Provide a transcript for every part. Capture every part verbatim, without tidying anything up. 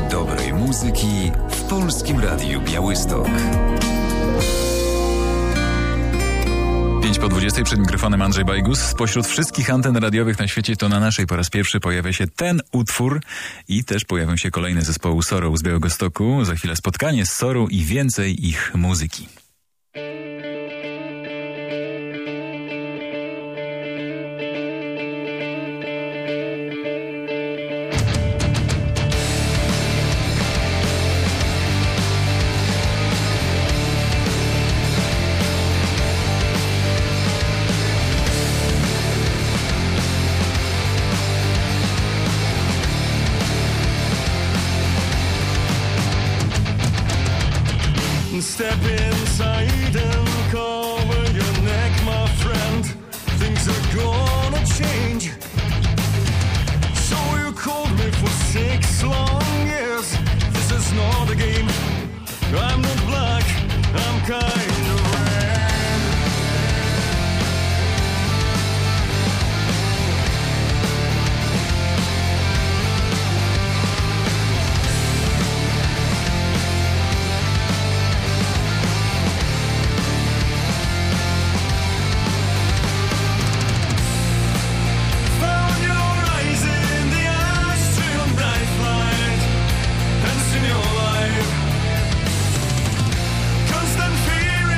dobrej muzyki w Polskim Radiu Białystok. pięć po dwudziestej, przed mikrofonem Andrzej Bajgus. Spośród wszystkich anten radiowych na świecie to na naszej po raz pierwszy pojawia się ten utwór i też pojawią się kolejne zespołu Sorrow z Białegostoku. Za chwilę spotkanie z Sorrow i więcej ich muzyki. Step inside and cover your neck, my friend. Things are gonna change. So you called me for six long years. This is not a game. I'm not black, I'm kind of red. Constant fear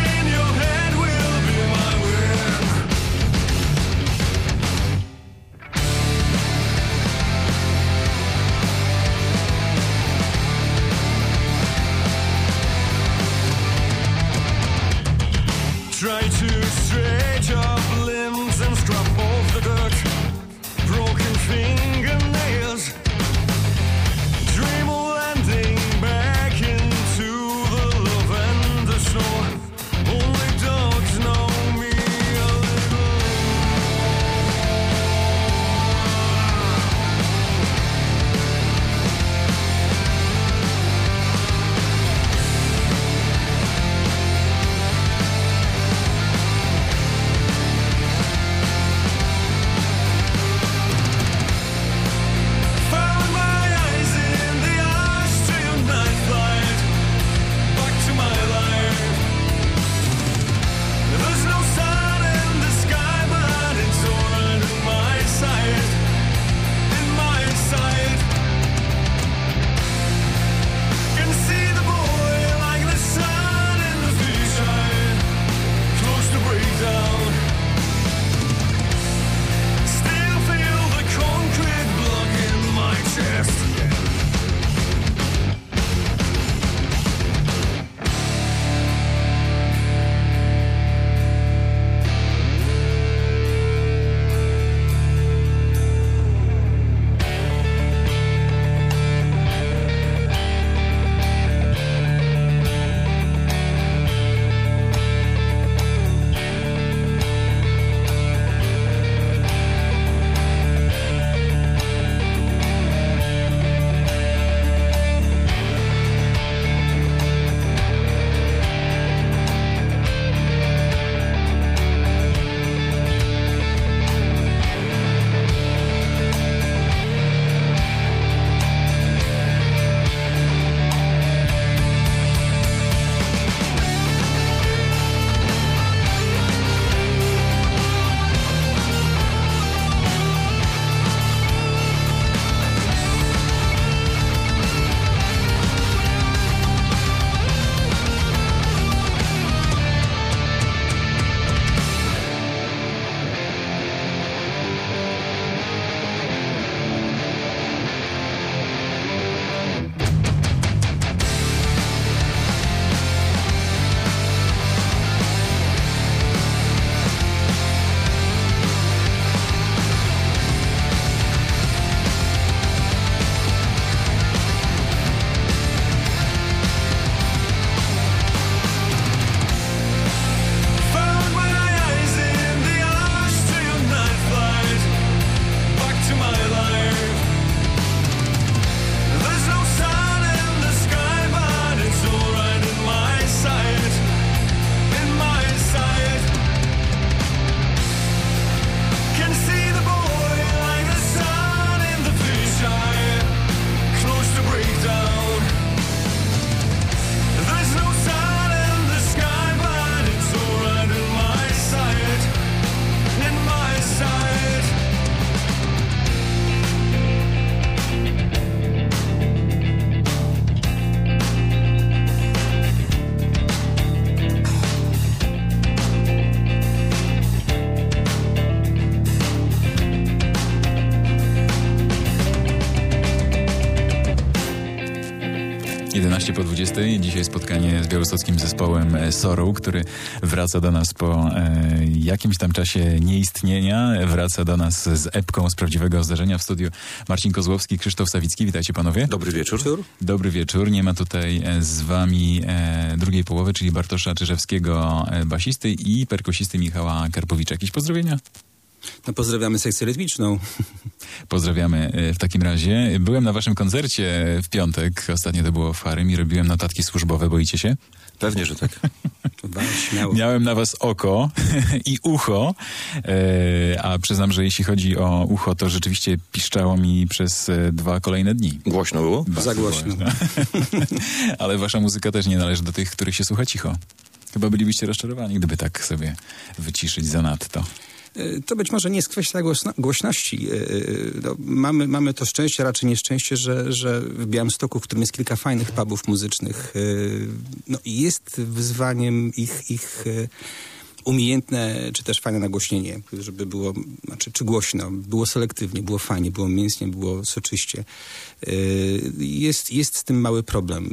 jedenaście po dwudziestej. Dzisiaj spotkanie z białostockim zespołem Sorrow, który wraca do nas po e, jakimś tam czasie nieistnienia. Wraca do nas z epką z prawdziwego zdarzenia w studiu. Marcin Kozłowski, Krzysztof Sawicki. Witajcie panowie. Dobry wieczór. Dobry wieczór. Nie ma tutaj z wami e, drugiej połowy, czyli Bartosza Czyżewskiego, e, basisty i perkusisty Michała Karpowicza. Jakieś pozdrowienia? No, pozdrawiamy sekcję rytmiczną. Pozdrawiamy w takim razie. Byłem na waszym koncercie w piątek, ostatnio to było w Harym i robiłem notatki służbowe. Boicie się? Pewnie, że tak. Śmiało. Miałem na was oko i ucho, a przyznam, że jeśli chodzi o ucho, to rzeczywiście piszczało mi przez dwa kolejne dni. Głośno było? Bardzo Za głośno. głośno. Ale wasza muzyka też nie należy do tych, których się słucha cicho. Chyba bylibyście rozczarowani, gdyby tak sobie wyciszyć zanadto. To być może nie jest kwestia głośno, głośności. No, mamy, mamy to szczęście, raczej nieszczęście, że, że w Białymstoku, w którym jest kilka fajnych pubów muzycznych, no, jest wyzwaniem ich, ich umiejętne, czy też fajne nagłośnienie, żeby było, znaczy, czy głośno, było selektywnie, było fajnie, było mięsnie, było soczyście. Jest, jest z tym mały problem.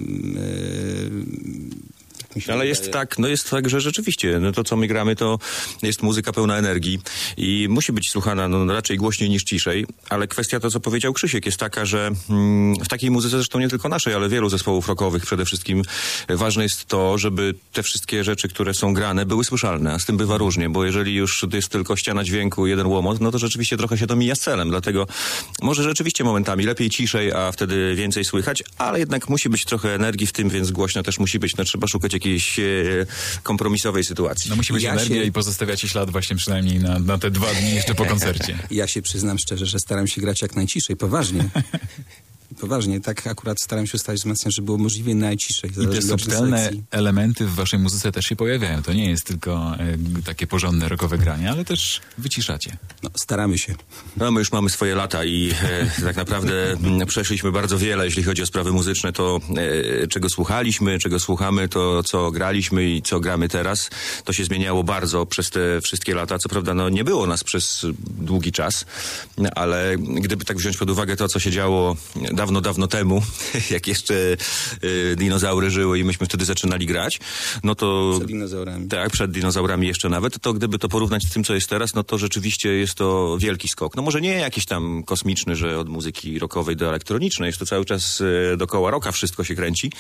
Ale jest tak, no jest tak, że rzeczywiście, no to co my gramy, to jest muzyka pełna energii i musi być słuchana no, raczej głośniej niż ciszej, ale kwestia to, co powiedział Krzysiek, jest taka, że mm, w takiej muzyce, zresztą nie tylko naszej, ale wielu zespołów rockowych przede wszystkim, ważne jest to, żeby te wszystkie rzeczy, które są grane, były słyszalne, a z tym bywa różnie, bo jeżeli już jest tylko ściana dźwięku, jeden łomot, no to rzeczywiście trochę się to mija z celem, dlatego może rzeczywiście momentami lepiej ciszej, a wtedy więcej słychać, ale jednak musi być trochę energii w tym, więc głośno też musi być, no trzeba szukać jakiejś e, kompromisowej sytuacji. No musi być ja energia się... i pozostawiacie ślad właśnie przynajmniej na, na te dwa dni jeszcze po koncercie. Ja się przyznam szczerze, że staram się grać jak najciszej, poważnie. Poważnie, tak akurat staram się ustawić wzmacniać, żeby było możliwie najciszej. I te subtelne elementy w waszej muzyce też się pojawiają. To nie jest tylko e, takie porządne rockowe granie, ale też wyciszacie. No, staramy się. No my już mamy swoje lata i e, tak naprawdę m, przeszliśmy bardzo wiele, jeśli chodzi o sprawy muzyczne, to e, czego słuchaliśmy, czego słuchamy, to co graliśmy i co gramy teraz, to się zmieniało bardzo przez te wszystkie lata. Co prawda no nie było nas przez długi czas, ale gdyby tak wziąć pod uwagę to, co się działo dawno, dawno temu, jak jeszcze y, dinozaury żyły i myśmy wtedy zaczynali grać, no to... Przed dinozaurami. Tak, przed dinozaurami jeszcze nawet, to gdyby to porównać z tym, co jest teraz, no to rzeczywiście jest to wielki skok. No może nie jakiś tam kosmiczny, że od muzyki rockowej do elektronicznej, jest to cały czas y, dookoła rocka wszystko się kręci,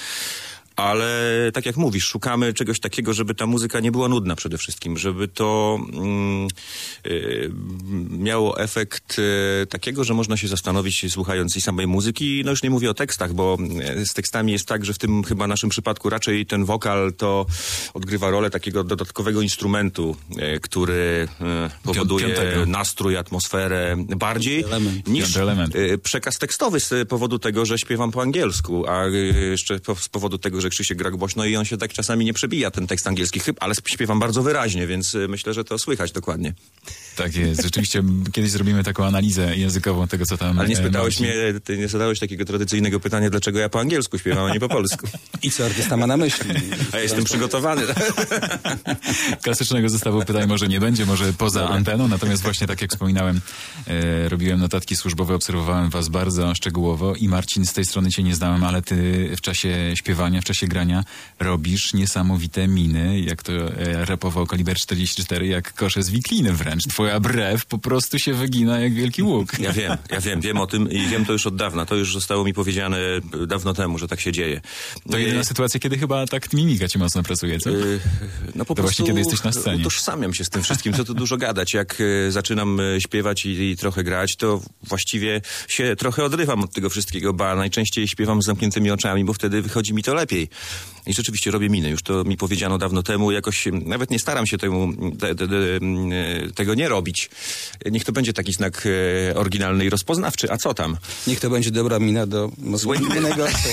ale tak jak mówisz, szukamy czegoś takiego, żeby ta muzyka nie była nudna przede wszystkim, żeby to mm, y, miało efekt y, takiego, że można się zastanowić słuchając i samej muzyki, no już nie mówię o tekstach, bo z tekstami jest tak, że w tym chyba naszym przypadku raczej ten wokal to odgrywa rolę takiego dodatkowego instrumentu, y, który y, powoduje Piątego. nastrój, atmosferę bardziej element. niż element. y, przekaz tekstowy z powodu tego, że śpiewam po angielsku, a y, jeszcze po, z powodu tego, że Krzysiek gra głośno i on się tak czasami nie przebija, ten tekst angielski, chyba, ale śpiewam bardzo wyraźnie, więc myślę, że to słychać dokładnie. Tak jest. Rzeczywiście kiedyś zrobimy taką analizę językową tego, co tam... Ale nie spytałeś e, mnie, ty nie zadałeś takiego tradycyjnego pytania, dlaczego ja po angielsku śpiewam, a nie po polsku. I co artysta ma na myśli? A ja jestem przygotowany. Klasycznego zestawu pytań może nie będzie, może poza anteną, natomiast właśnie tak jak wspominałem, e, robiłem notatki służbowe, obserwowałem was bardzo szczegółowo i Marcin, z tej strony cię nie znałem, ale ty w czasie śpiewania, w czasie grania robisz niesamowite miny, jak to e, rapował Kaliber czterdzieści cztery, jak kosze z wikliny wręcz. Twoja brew po prostu się wygina jak wielki łuk. Ja wiem, ja wiem, wiem o tym i wiem to już od dawna. To już zostało mi powiedziane dawno temu, że tak się dzieje. To jedyna sytuacja, kiedy chyba tak mimika ci mocno pracuje, co? Yy, no po to prostu właśnie kiedy jesteś na scenie. Utożsamiam się z tym wszystkim, co tu dużo gadać. Jak y, zaczynam y, śpiewać i, i trochę grać, to właściwie się trochę odrywam od tego wszystkiego, ba najczęściej śpiewam z zamkniętymi oczami, bo wtedy wychodzi mi to lepiej. I rzeczywiście robię miny. Już to mi powiedziano dawno temu. Jakoś nawet nie staram się temu, te, te, te, tego nie robić. Niech to będzie taki znak e, oryginalny i rozpoznawczy. A co tam? Niech to będzie dobra mina do złej miny najgorszej.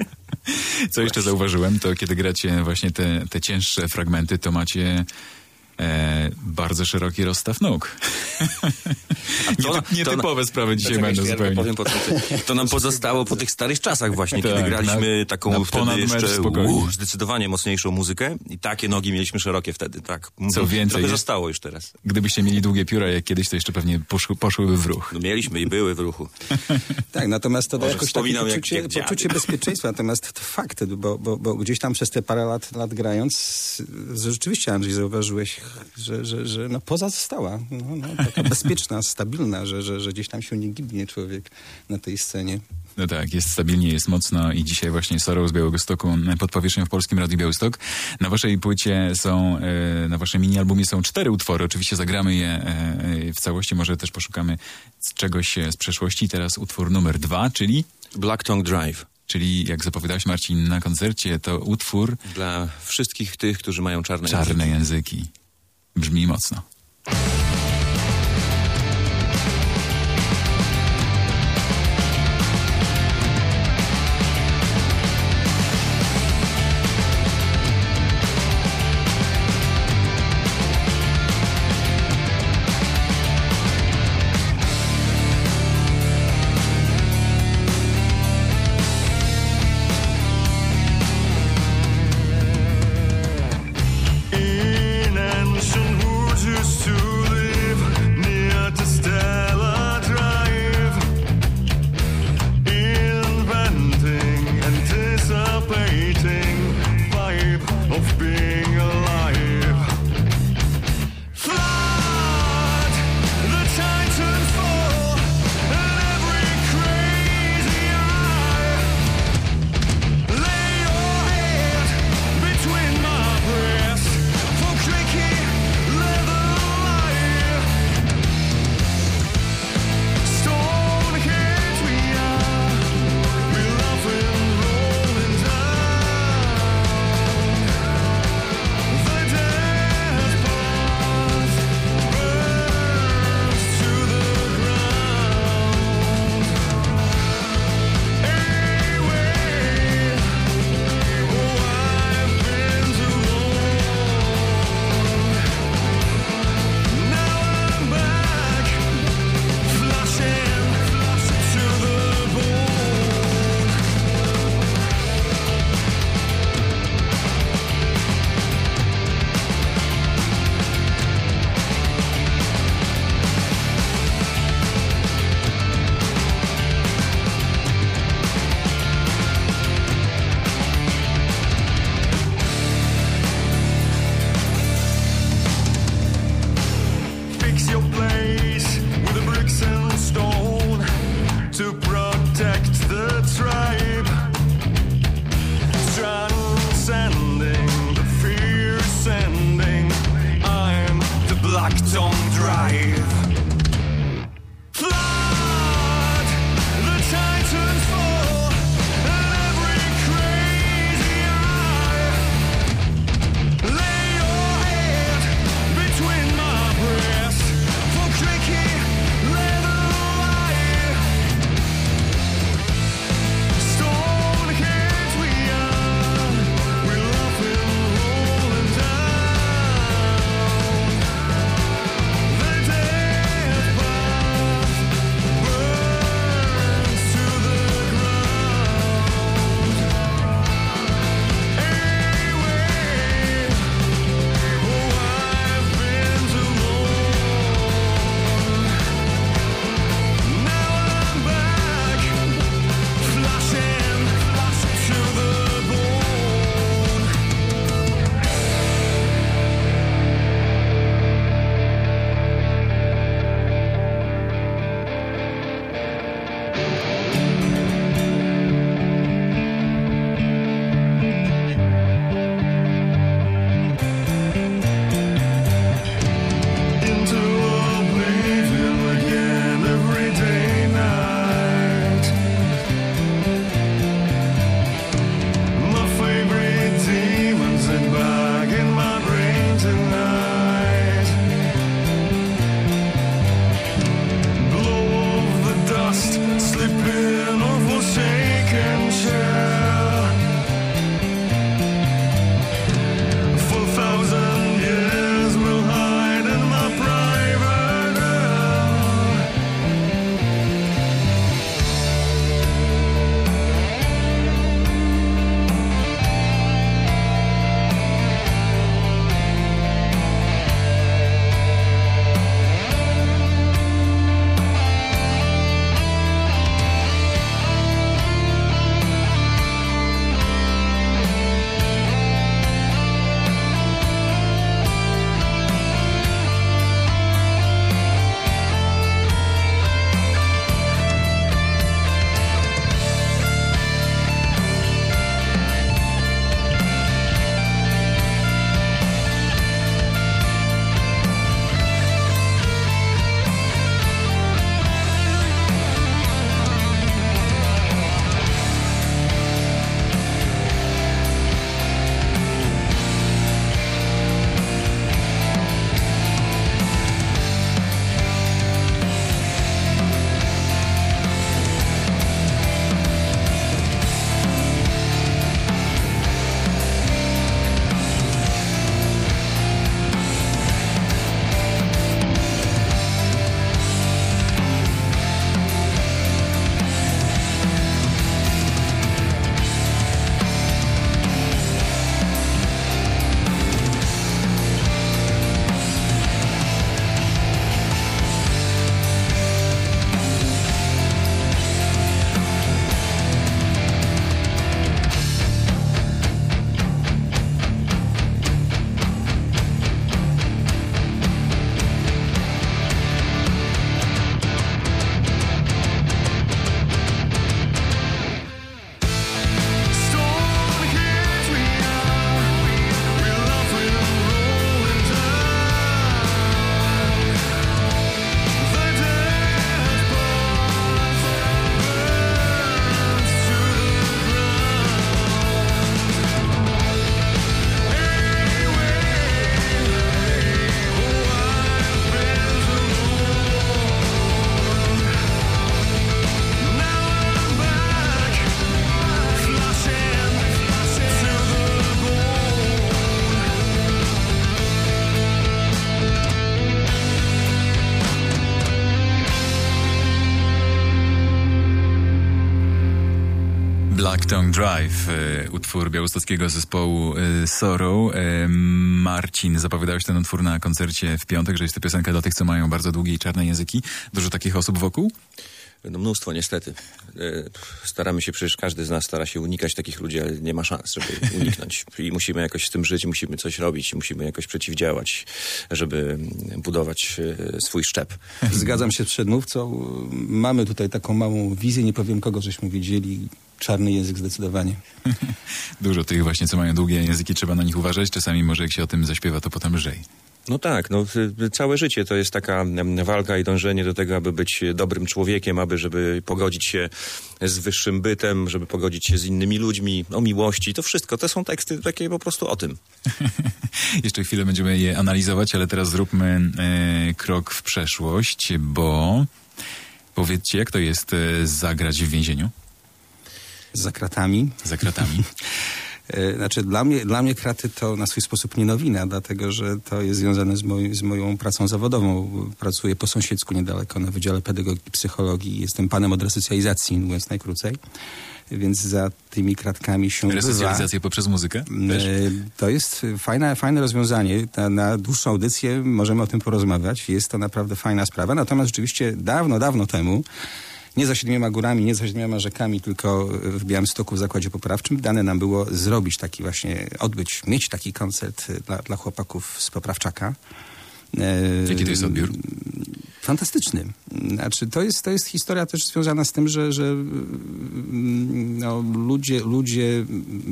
Co jeszcze zauważyłem, to kiedy gracie właśnie te, te cięższe fragmenty, to macie e, bardzo szeroki rozstaw nóg. A to, Nie, nietypowe to, sprawy dzisiaj czekaj, będą ja zupełnie. Powiem, po, to nam pozostało po tych starych czasach właśnie, Tak, kiedy graliśmy na- taką na wtedy ponad metr jeszcze spokojnie. uu, zdecydowanie mocniejszą muzykę i takie nogi mieliśmy szerokie wtedy, tak. Co więcej, Trochę jest- zostało już teraz. Gdybyście mieli długie pióra jak kiedyś, to jeszcze pewnie poszły, poszłyby w ruch. No mieliśmy i były w ruchu. Tak, natomiast to da Może jakoś takie wspominam, jak- poczucie, jak dziady. poczucie bezpieczeństwa. Natomiast to fakt, bo, bo, bo gdzieś tam przez te parę lat, lat grając, że rzeczywiście, Andrzej, zauważyłeś, że, że, że no poza została. No, no, taka bezpieczna, stabilna, że, że, że gdzieś tam się nie gibnie człowiek na tej scenie. No tak, jest stabilnie, jest mocno i dzisiaj właśnie Sorrow z Białegostoku pod powierzchnią w Polskim Radiu Białystok. Na waszej płycie są, e, na waszym mini-albumie są cztery utwory, oczywiście zagramy je e, w całości, może też poszukamy z czegoś z przeszłości. Teraz utwór numer dwa, czyli, Black Tongue Drive. czyli jak zapowiadałeś, Marcin, na koncercie, to utwór Dla wszystkich tych, którzy mają czarne Czarne języki. języki. Brzmi mocno. In ancient woods used to live near to Stella Drive, inventing, anticipating vibe of being alive. Flood, the Titans fall, and every crazy eye. Lay your head between my breasts for tricky leather life. Stoneheads we are, we love and rolling down. The death path burns to the ground. Anyway, oh, I've been too long. Now I'm back, flashing to the bone. Fix your place with the bricks and stone to protect the tribe. Transcending the fear sending, I'm the Black Tongue Drive. Flood, the Titans fall, and every crazy eye. Lay your head between my breasts for tricky leather Black Tongue Drive, e, utwór białostockiego zespołu e, Sorrow. E, Marcin, zapowiadałeś ten utwór na koncercie w piątek, że jest to piosenka dla tych, co mają bardzo długie i czarne języki. Dużo takich osób wokół? No mnóstwo niestety. Staramy się, przecież każdy z nas stara się unikać takich ludzi, ale nie ma szans, żeby uniknąć. I musimy jakoś z tym żyć, musimy coś robić, musimy jakoś przeciwdziałać, żeby budować swój szczep. Zgadzam się z przedmówcą. Mamy tutaj taką małą wizję, nie powiem kogo żeśmy wiedzieli. Czarny język zdecydowanie. Dużo tych właśnie, co mają długie języki, trzeba na nich uważać. Czasami może jak się o tym zaśpiewa, to potem lżej. No tak, no całe życie to jest taka walka i dążenie do tego, aby być dobrym człowiekiem, aby żeby pogodzić się z wyższym bytem, żeby pogodzić się z innymi ludźmi, o miłości. To wszystko, to są teksty takie po prostu o tym. Jeszcze chwilę będziemy je analizować, ale teraz zróbmy e, krok w przeszłość, bo powiedzcie, jak to jest e, zagrać w więzieniu? Za kratami. Za kratami. Znaczy dla mnie, dla mnie kraty to na swój sposób nie nowina, dlatego że to jest związane z, moj, z moją pracą zawodową. Pracuję po sąsiedzku niedaleko na Wydziale Pedagogiki i Psychologii. Jestem panem od resocjalizacji, mówiąc najkrócej. Więc za tymi kratkami się Resocjalizację poprzez muzykę? Też? To jest fajne, fajne rozwiązanie. Na, na dłuższą audycję możemy o tym porozmawiać. Jest to naprawdę fajna sprawa. Natomiast rzeczywiście dawno, dawno temu nie za siedmioma górami, nie za siedmioma rzekami, tylko w Białymstoku w zakładzie poprawczym dane nam było zrobić taki właśnie, odbyć, mieć taki koncert dla, dla chłopaków z Poprawczaka. Jaki to jest odbiór? Fantastyczny. Znaczy, to jest, to jest historia też związana z tym, że, że no, ludzie, ludzie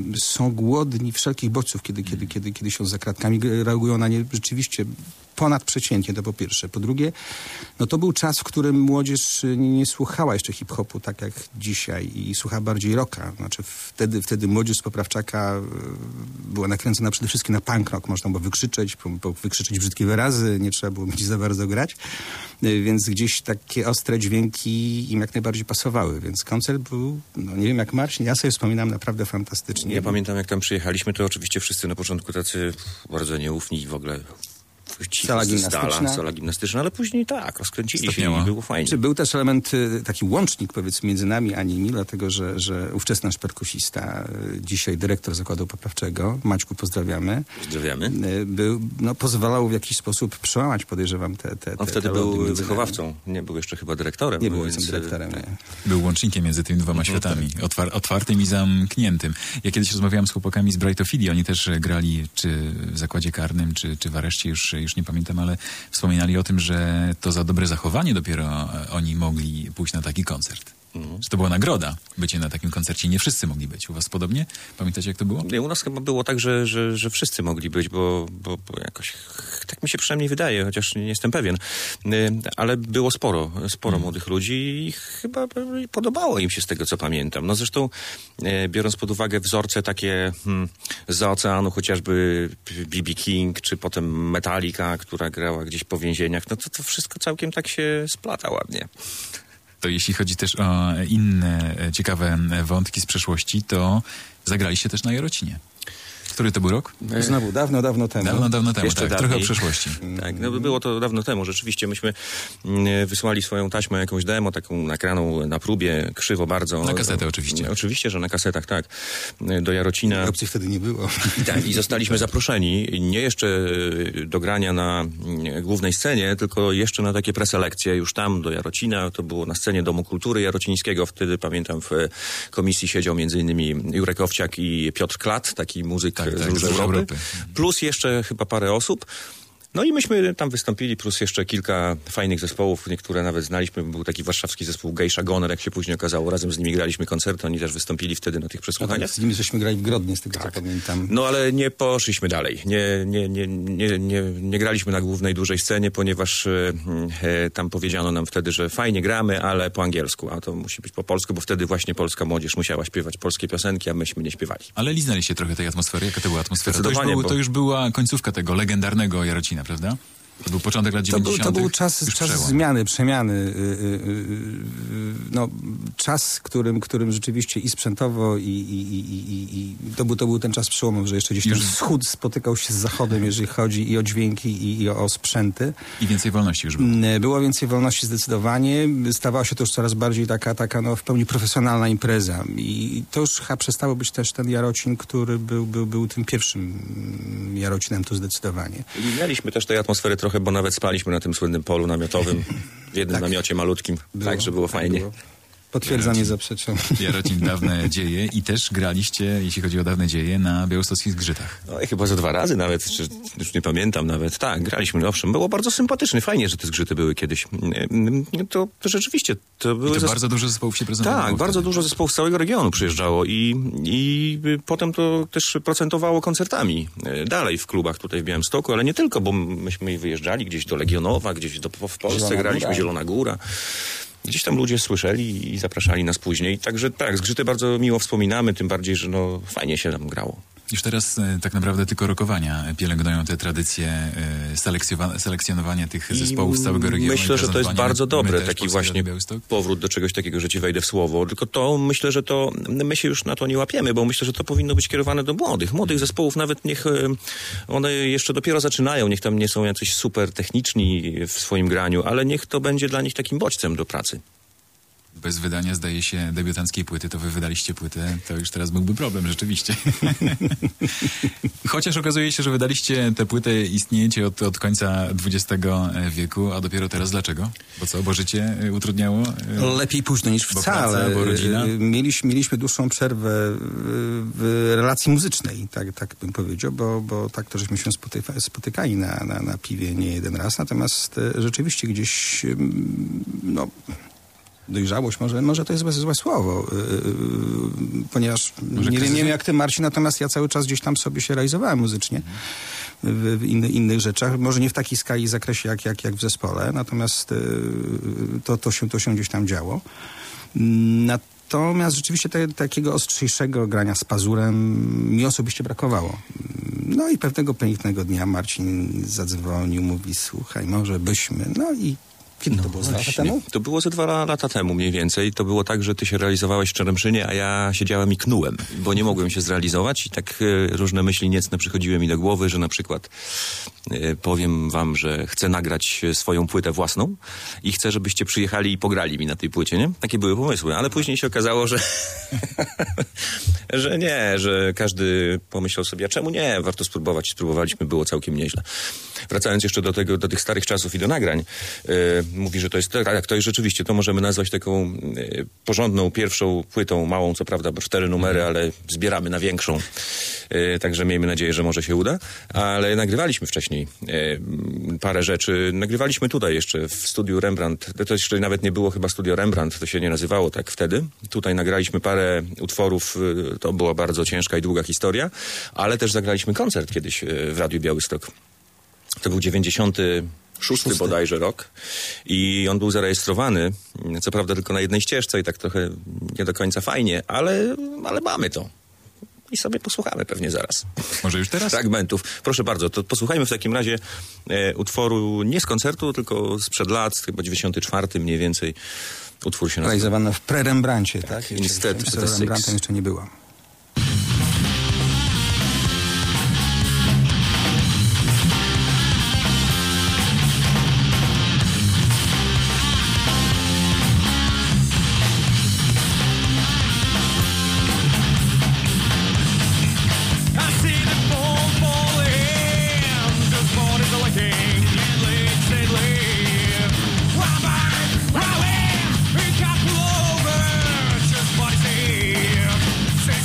są głodni wszelkich bodźców, kiedy, kiedy, kiedy, kiedy są za kratkami, reagują na nie rzeczywiście ponadprzeciętnie, to po pierwsze. Po drugie, no to był czas, w którym młodzież nie słuchała jeszcze hip-hopu tak jak dzisiaj i słuchała bardziej rocka. Znaczy wtedy, wtedy młodzież z Poprawczaka była nakręcona przede wszystkim na punk rock. Można było wykrzyczeć, wykrzyczeć brzydkie wyrazy, nie trzeba było mieć za bardzo grać. Więc gdzieś takie ostre dźwięki im jak najbardziej pasowały. Więc koncert był, no nie wiem jak Marcin, ja sobie wspominam naprawdę fantastycznie. Ja pamiętam, jak tam przyjechaliśmy, to oczywiście wszyscy na początku tacy bardzo nieufni i w ogóle Sala gimnastyczna. Sala gimnastyczna, ale później tak, rozkręcili Stopniała. się i było fajnie. Czy był też element, taki łącznik powiedzmy między nami a nimi, dlatego że, że ówczesny nasz perkusista, dzisiaj dyrektor Zakładu Poprawczego, Maćku pozdrawiamy. Pozdrawiamy. Był, no, pozwalał w jakiś sposób przełamać, podejrzewam, te, te, te On wtedy te był wychowawcą, nie był jeszcze chyba dyrektorem. Nie był więc... ojcem dyrektorem, nie. Był łącznikiem między tymi dwoma światami, Otwar otwartym i zamkniętym. Ja kiedyś rozmawiałem z chłopakami z Brightofili, oni też grali czy w zakładzie karnym, czy, czy w areszcie, już, już nie pamiętam, ale wspominali o tym, że to za dobre zachowanie dopiero oni mogli pójść na taki koncert. Mhm. Że to była nagroda, bycie na takim koncercie. Nie wszyscy mogli być. U was podobnie? Pamiętacie, jak to było? Nie, u nas chyba było tak, że, że, że wszyscy mogli być, bo, bo, bo jakoś tak mi się przynajmniej wydaje, chociaż nie jestem pewien. Ale było sporo, sporo hmm. młodych ludzi i chyba podobało im się z tego, co pamiętam. No zresztą biorąc pod uwagę wzorce takie hmm, z oceanu, chociażby B B King, czy potem Metallica, która grała gdzieś po więzieniach, no to to wszystko całkiem tak się splata ładnie. To jeśli chodzi też o inne ciekawe wątki z przeszłości, to zagraliście też na Jarocinie. Który to był rok? Znowu, dawno, dawno temu. Dawno, dawno temu, Jeszcze tak. dawniej. Trochę o przeszłości. Tak, no było to dawno temu. Rzeczywiście myśmy mm, wysłali swoją taśmę, jakąś demo, taką nagraną na próbie, krzywo bardzo. Na kasetę oczywiście. No, oczywiście, że na kasetach, tak. Do Jarocina. Opcji wtedy nie było. Tak, i zostaliśmy zaproszeni, nie jeszcze do grania na głównej scenie, tylko jeszcze na takie preselekcje, już tam do Jarocina. To było na scenie Domu Kultury Jarocińskiego. Wtedy, pamiętam, w komisji siedział między innymi Jurek Owciak i Piotr Klat, taki muzyk tak, z tak, Róży z Europy. Europy. Plus jeszcze chyba parę osób. No i myśmy tam wystąpili, plus jeszcze kilka fajnych zespołów, niektóre nawet znaliśmy. Był taki warszawski zespół Geisha Goner, jak się później okazało. Razem z nimi graliśmy koncerty, oni też wystąpili wtedy na tych przesłuchaniach. No tak, z nimi żeśmy grali w Grodnie, z tego tak. co pamiętam. No ale nie poszliśmy dalej. Nie, nie, nie, nie, nie, nie graliśmy na głównej, dużej scenie, ponieważ e, e, tam powiedziano nam wtedy, że fajnie gramy, ale po angielsku, a to musi być po polsku, bo wtedy właśnie polska młodzież musiała śpiewać polskie piosenki, a myśmy nie śpiewali. Ale liznaliście trochę tej atmosfery. Jaka to była atmosfera? To już, Zdecydowanie, był, bo- to już była końcówka tego legendarnego Jarocina, prawda? To był początek lat To był, dziewięćdziesiątych. to był czas, Już czas przełom. zmiany, przemiany. Yy, yy, yy, no, czas, którym, którym rzeczywiście i sprzętowo, i, i, i, i, i to, był, to był ten czas przełomowy, że jeszcze gdzieś ten Już- wschód spotykał się z zachodem, jeżeli chodzi i o dźwięki, i, i o sprzęty. I więcej wolności już było. Mm, Było więcej wolności zdecydowanie. Stawała się to już coraz bardziej taka, taka no, w pełni profesjonalna impreza. I to już chyba przestało być też ten Jarocin, który był, był, był tym pierwszym mm, Jarocinem, to zdecydowanie. I mieliśmy też tej atmosfery trochę, bo nawet spaliśmy na tym słynnym polu namiotowym, w jednym Tak. namiocie malutkim, tak, że było fajnie. Było. Potwierdzam, nie zaprzeczam. Jarocin dawne dzieje i też graliście, jeśli chodzi o dawne dzieje, na białostockich zgrzytach. No i chyba ze dwa razy nawet, czy, już nie pamiętam nawet. Tak, graliśmy, owszem, było bardzo sympatycznie, fajnie, że te zgrzyty były kiedyś. To, to rzeczywiście, to były... I to zes- bardzo dużo zespołów się prezentowało. Tak, bardzo wtedy. dużo zespołów z całego regionu przyjeżdżało i, i potem to też procentowało koncertami e, dalej w klubach tutaj w Białymstoku, ale nie tylko, bo myśmy wyjeżdżali gdzieś do Legionowa, gdzieś do, w Polsce Zielona graliśmy, Góra. Zielona Góra. Gdzieś tam ludzie słyszeli i zapraszali nas później. Także tak, zgrzyty bardzo miło wspominamy, tym bardziej, że no fajnie się nam grało. Już teraz e, tak naprawdę tylko rokowania pielęgnują te tradycje e, selekcjowa- selekcjonowania tych zespołów z całego regionu. Myślę, i że to jest prezentowania. bardzo My dobre, też, taki Polski właśnie Radio Białystok. powrót do czegoś takiego, że ci wejdę w słowo. Tylko to myślę, że to my się już na to nie łapiemy, bo myślę, że to powinno być kierowane do młodych. Młodych zespołów nawet niech e, one jeszcze dopiero zaczynają, niech tam nie są jacyś super techniczni w swoim graniu, ale niech to będzie dla nich takim bodźcem do pracy. Bez wydania, zdaje się, debiutanckiej płyty, to wy wydaliście płytę, to już teraz byłby problem, rzeczywiście. Chociaż okazuje się, że wydaliście tę płytę, istniejecie od, od końca dwudziestego wieku, a dopiero teraz dlaczego? Bo co, bo życie y, utrudniało? Y, Lepiej późno niż Bo wcale. praca, bo rodzina? Mieliśmy, mieliśmy dłuższą przerwę w relacji muzycznej, tak, tak bym powiedział, bo, bo tak to żeśmy się spotyka, spotykali na, na, na piwie nie jeden raz. Natomiast e, rzeczywiście gdzieś mm, no, dojrzałość, może, może to jest złe, złe słowo, yy, ponieważ Może nie, wiem, kryzys- nie wiem jak ty, Marcin, natomiast ja cały czas gdzieś tam sobie się realizowałem muzycznie w, w inny, innych rzeczach. Może nie w takiej skali i zakresie jak, jak, jak w zespole, natomiast yy, to, to, się, to się gdzieś tam działo. Natomiast rzeczywiście te, takiego ostrzejszego grania z pazurem mi osobiście brakowało. No i pewnego pięknego dnia Marcin zadzwonił, mówi, słuchaj, może byśmy, no i kiedy to było? Dwa lata Właśnie. temu? To było ze dwa lata temu mniej więcej. To było tak, że ty się realizowałeś w Czeremszynie, a ja siedziałem i knułem, bo nie mogłem się zrealizować i tak e, różne myśli niecne przychodziły mi do głowy, że na przykład e, powiem wam, że chcę nagrać e, swoją płytę własną i chcę, żebyście przyjechali i pograli mi na tej płycie, nie? Takie były pomysły, ale później się okazało, że że nie, że każdy pomyślał sobie, a czemu nie? Warto spróbować. Spróbowaliśmy, było całkiem nieźle. Wracając jeszcze do tego, do tych starych czasów i do nagrań, e, mówi, że to jest, tak, to jest rzeczywiście, to możemy nazwać taką e, porządną, pierwszą płytą, małą, co prawda, bo cztery numery, ale zbieramy na większą. E, także miejmy nadzieję, że może się uda. Ale nagrywaliśmy wcześniej e, parę rzeczy. Nagrywaliśmy tutaj jeszcze w studiu Rembrandt. To jeszcze nawet nie było chyba studio Rembrandt, to się nie nazywało tak wtedy. Tutaj nagraliśmy parę utworów, e, to była bardzo ciężka i długa historia, ale też zagraliśmy koncert kiedyś e, w Radiu Białystok. To był dziewięćdziesiąty szósty bodajże rok i on był zarejestrowany, co prawda tylko na jednej ścieżce i tak trochę nie do końca fajnie, ale, ale mamy to. I sobie posłuchamy pewnie zaraz. Może już teraz? Fragmentów. Proszę bardzo, to posłuchajmy w takim razie e, utworu nie z koncertu, tylko sprzed lat, chyba dziewięćdziesiąty czwarty mniej więcej. Utwór się nazywa. Realizowana w pre-Rembrandcie, tak? Instead Jeszcze, of the jeszcze Rembrandtem Six. jeszcze nie było. I see the ball falling, just bodies are licking, deadly, deadly. Robert, Rowan, we got pull over, just bodies here. Say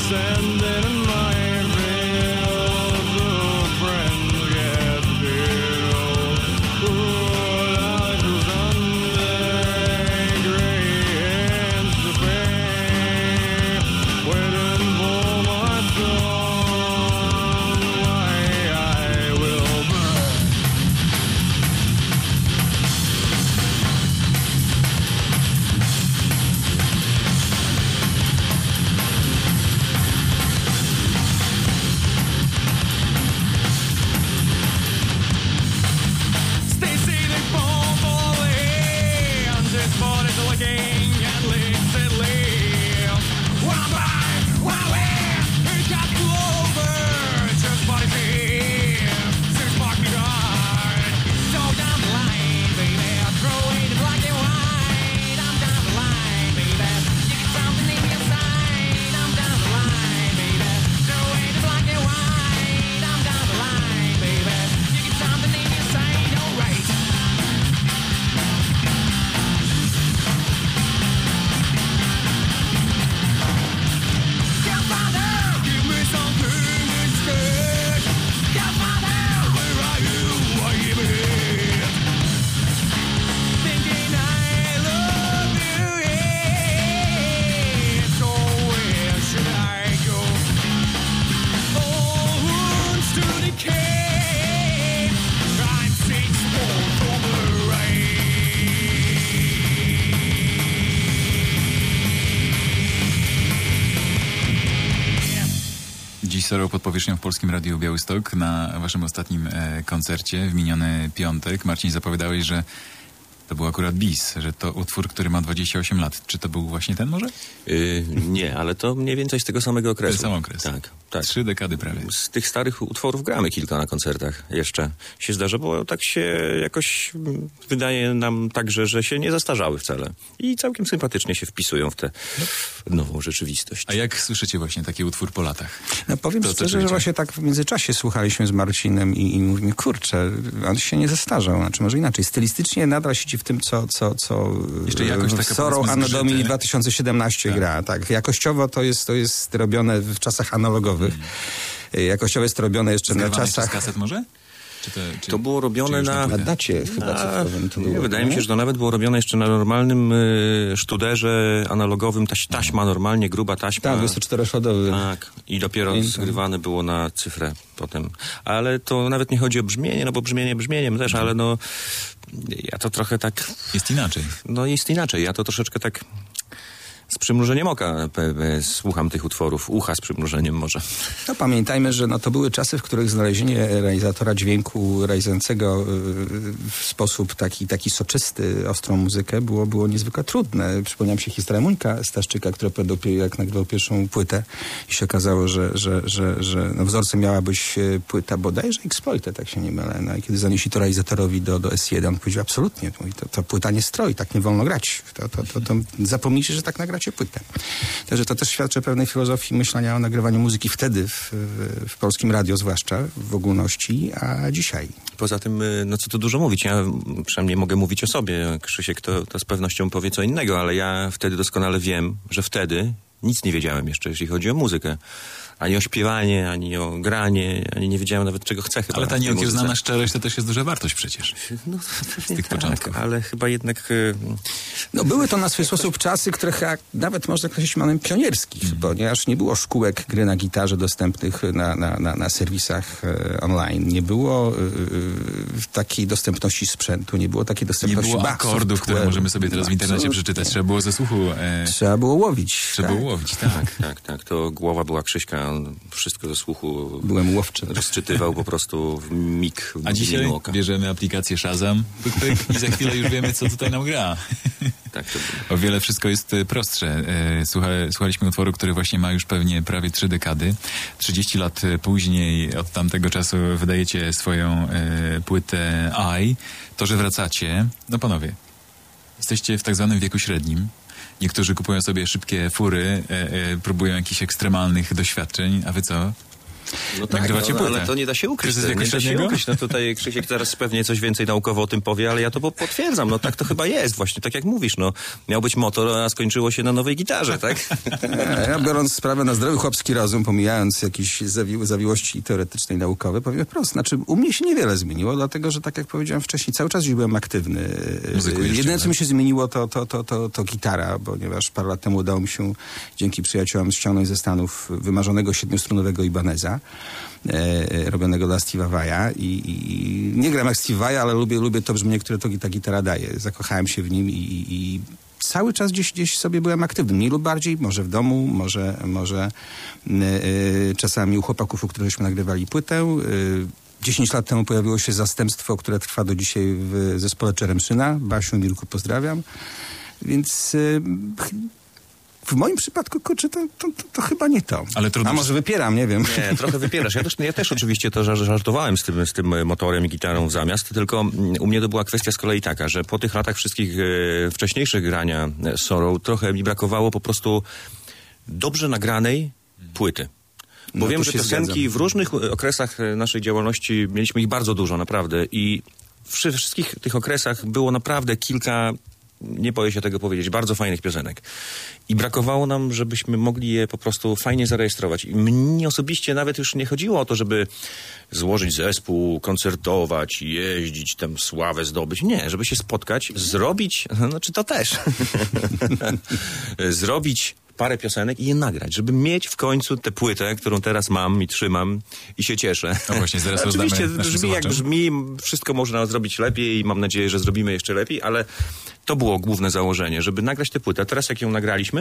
standing in my field, the friends get filled. Ooh, like the Sunday, gray ends to pay, waiting for my song, why I will burn. Stay sailing for the land, this body's looking at lazily. One by, one way, it got over, just body's here, since mark me guard. So down the line, baby, I'm throwing the black and white. I'm down the line, baby, you get something in your side. I'm down the line, baby, throwing the black and white. I'm down the line, baby, you get something in your side, alright. Godfather, give me something instead. Godfather, where are you? Why you here? Thinking I love you, yeah. So where should I go? All wounds to decay. I'm six more over right. Dziś Sorrow pod powierzchnią w Polskim Radiu Białystok na waszym ostatnim e, koncercie w miniony piątek. Marcin, zapowiadałeś, że to był akurat bis, że to utwór, który ma dwadzieścia osiem lat. Czy to był właśnie ten może? Yy, nie, ale to mniej więcej z tego samego okresu. Ten sam okres. Tak, tak. Trzy dekady prawie. Z tych starych utworów gramy kilka na koncertach jeszcze się zdarza, bo tak się jakoś mm, wydaje nam także, że się nie zastarzały wcale. I całkiem sympatycznie się wpisują w tę nową rzeczywistość. A jak słyszycie właśnie taki utwór po latach? No powiem To co szczerze, że czujecie? właśnie tak w międzyczasie słuchaliśmy z Marcinem i, i mówimy, kurczę, on się nie zestarzał. Znaczy może inaczej, stylistycznie nadal siedzi w tym, co, co, co Jeszcze jakoś w taka, Sorrow powiedzmy, Anno zgrzyty. Domini dwa tysiące siedemnaście Tak. gra. Tak. Jakościowo to jest, to jest robione w czasach analogowych. Jakościowo jest to robione jeszcze na Zgrywane przez czasach... kaset może? Czy to, czy, To było robione czy już na- Na dacie chyba A, cyfrowym to nie, było. wydaje mi nie? się, że to nawet było robione jeszcze na normalnym y, sztuderze analogowym, taś, taśma normalnie, gruba taśma. Tak, dwudziestoczterośladowy. Tak, i dopiero Pamiętam. zgrywane było na cyfrę potem. Ale to nawet nie chodzi o brzmienie, no bo brzmienie brzmieniem też, ale no ja to trochę tak, jest inaczej? no jest inaczej. Ja to troszeczkę tak z przymrużeniem oka pe, pe, słucham tych utworów, ucha z przymrużeniem może. No pamiętajmy, że no, to były czasy, w których znalezienie realizatora dźwięku realizującego y, w sposób taki, taki soczysty, ostrą muzykę było, było niezwykle trudne. Przypomniałem się historię Muńka Staszczyka, który opowiadał, jak nagrywał pierwszą płytę i się okazało, że, że, że, że no, wzorcem miała być e, płyta bodajże Exploited, tak się nie mylę. No, i kiedy zanieśli to realizatorowi do, do S jeden, on powiedział absolutnie, mówi, to, to płyta nie stroi, tak nie wolno grać. To, to, to, to zapomnijcie, że tak nagracie płytę. Także to też świadczy o pewnej filozofii myślenia o nagrywaniu muzyki wtedy, w, w, w polskim radio zwłaszcza, w ogólności, a dzisiaj. Poza tym, y, no co tu dużo mówić, ja mm, przynajmniej mogę mówić o sobie. Krzysiek to, to z pewnością powie co innego, ale ja wtedy doskonale wiem, że wtedy nic nie wiedziałem jeszcze, jeśli chodzi o muzykę. Ani o śpiewanie, ani o granie, ani nie wiedziałem nawet, czego chcę chyba. Ale ta w tej nieokiełznana muzyce. szczerość to też jest duża wartość przecież. No, Z tych tak, początków. ale chyba jednak... y, No były to na swój sposób czasy, które chyba nawet można określić mianem pionierskich, Mm. ponieważ nie było szkółek gry na gitarze dostępnych na, na, na, na serwisach e, online. Nie było e, e, takiej dostępności sprzętu, nie było takiej Nie dostępności było bach, akordów, które software'u. możemy sobie teraz w internecie Absolutnie. przeczytać. Trzeba było ze słuchu. E, Trzeba było łowić. trzeba tak. było łowić, tak. tak, tak, to głowa była Krzyśka, on wszystko ze słuchu Byłem łowczym. rozczytywał po prostu w mig, w A dzisiaj mgnieniu oka. bierzemy aplikację Shazam pyk, pyk, i za chwilę już wiemy, co tutaj nam gra. Tak, to O wiele wszystko jest e, prostsze. E, Słucha, słuchaliśmy utworu, który właśnie ma już pewnie prawie trzy dekady. trzydzieści lat później od tamtego czasu wydajecie swoją e, płytę I. To, że wracacie, no panowie, jesteście w tak zwanym wieku średnim. Niektórzy kupują sobie szybkie fury, e, e, próbują jakichś ekstremalnych doświadczeń, a wy co? No tak, Nagrywacie no, płytę. ale to nie da się ukryć. Kryzys wieku Nie da się średniego? ukryć. No tutaj Krzysiek zaraz pewnie coś więcej naukowo o tym powie, ale ja to po- potwierdzam. No tak to chyba jest właśnie, tak jak mówisz. No, miał być motor, a skończyło się na nowej gitarze, tak? Nie, ja biorąc sprawę na zdrowy chłopski rozum, pomijając jakieś zawi- zawiłości teoretyczne i naukowe, powiem wprost. Znaczy, u mnie się niewiele zmieniło, dlatego, że tak jak powiedziałem wcześniej, cały czas już byłem aktywny. Muzykujesz Jedyne, co ciągle. mi się zmieniło, to, to, to, to, to gitara, ponieważ parę lat temu udało mi się dzięki przyjaciołom ściągnąć ze Stanów wymarzonego siedmiostrunowego Ibaneza, e, robionego dla Steve'a Vai'a i, i nie gram jak Steve Vai, ale lubię, lubię to brzmienie, które to, ta gitara daje. Zakochałem się w nim i, i, i cały czas gdzieś, gdzieś sobie byłem aktywny, mniej lub bardziej, może w domu, może, może e, e, czasami u chłopaków, u których żeśmy nagrywali płytę. E, dziesięć lat temu pojawiło się Zastępstwo, które trwa do dzisiaj w zespole Czeremszyna. Basiu, Mirku, pozdrawiam. Więc e, w moim przypadku, kurczę, to, to, to, to chyba nie to. Ale trudno- A może wypieram, nie wiem. Nie, trochę wypierasz. Ja też, ja też oczywiście to żar- żartowałem z tym, z tym motorem i gitarą w zamiast, tylko mm, u mnie to była kwestia z kolei taka, że po tych latach wszystkich e, wcześniejszych grania e, Sorrow trochę mi brakowało po prostu dobrze nagranej płyty. Bo No, wiem, tu że się piosenki zgadzam. w różnych e, okresach e, naszej działalności mieliśmy ich bardzo dużo, naprawdę. I przy wszystkich tych okresach było naprawdę kilka, nie boję się tego powiedzieć, bardzo fajnych piosenek. I brakowało nam, żebyśmy mogli je po prostu fajnie zarejestrować. I mnie osobiście nawet już nie chodziło o to, żeby złożyć zespół, koncertować, jeździć, tam sławę zdobyć. Nie, żeby się spotkać, zrobić, no czy to też, zrobić parę piosenek i je nagrać, żeby mieć w końcu tę płytę, którą teraz mam i trzymam i się cieszę. No właśnie, zaraz Oczywiście rozdamy naszym brzmi jak słuchaczom. brzmi, wszystko można zrobić lepiej i mam nadzieję, że zrobimy jeszcze lepiej, ale to było główne założenie, żeby nagrać tę płytę. Teraz jak ją nagraliśmy,